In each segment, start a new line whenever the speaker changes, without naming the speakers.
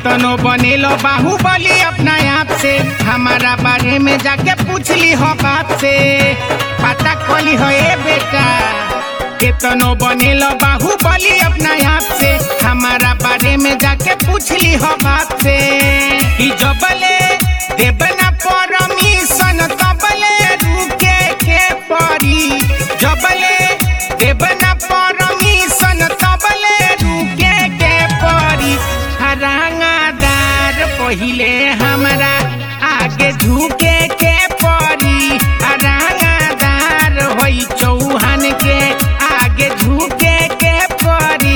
केतनो बनेलो बाहुबली अपना आप से, हमारा बारे में जाके पूछली हो बाप से, पता कली हो ए बेटा। केतनो बनेलो बाहुबली अपना आप से, हमारा बारे में जाके पूछली हो बाप से। कि जबले देबना परमिशन तबले रुके के पड़ी, जबले देबना परमिशन तबले रुके के पड़ी। रंगदार पहिले हमरा आगे झुके के पड़ी, रंगदार होई चौहान के आगे झुके के पड़ी।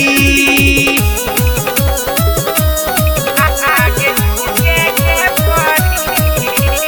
आगे झुके के पड़ी।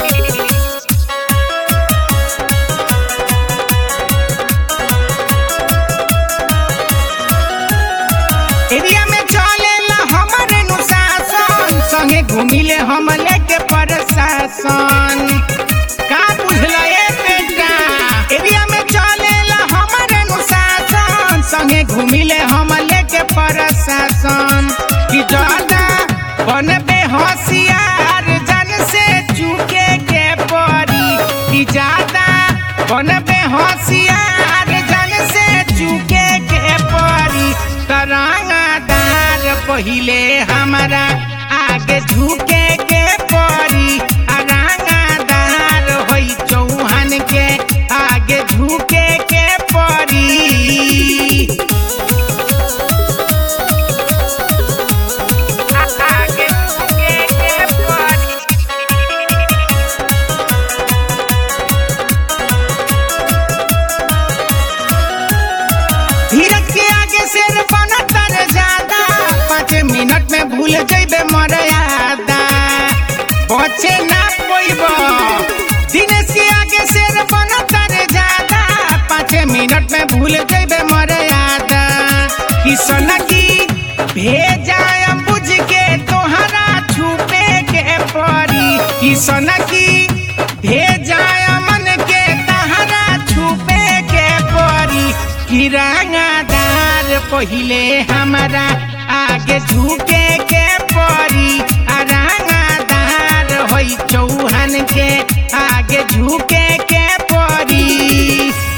एरिया में चलेला हमारे अनुशासन, संगे घूमिले हम लेके प्रशासन। का बुझला ए बेटा, एरिया में चलेला हमारे अनुशासन, संगे घूमिले हम लेके प्रशासन। कि ज्यादा बनबे होशियार जान से चुके के पड़ी, कि ज्यादा बनबे होशियार जान से चुके के पड़ी। रंगदार पहिले हमारा आगे झुके के पड़ी, रंगदार होई चौहान के आगे झुके के पड़ी। आगे झुके के पड़ी। धीरज के आगे शेर बनतर ज्यादा, 5 मिनट में भूल जइबे मर्यादा, बचे ना पोइबो। दिनेश के आगे शेर बनतर ज्यादा, 5 मिनट में भूल जइबे मर्यादा। किसन की भेजा बुझ के तोहरा छुपे के पड़ी, किसन की भेजा मन के तहरा छुपे के पड़ी। कि रंगदार पहिले हमारा आगे झुके के पड़ी, रंगदार होई चौहान के आगे झुके के पड़ी।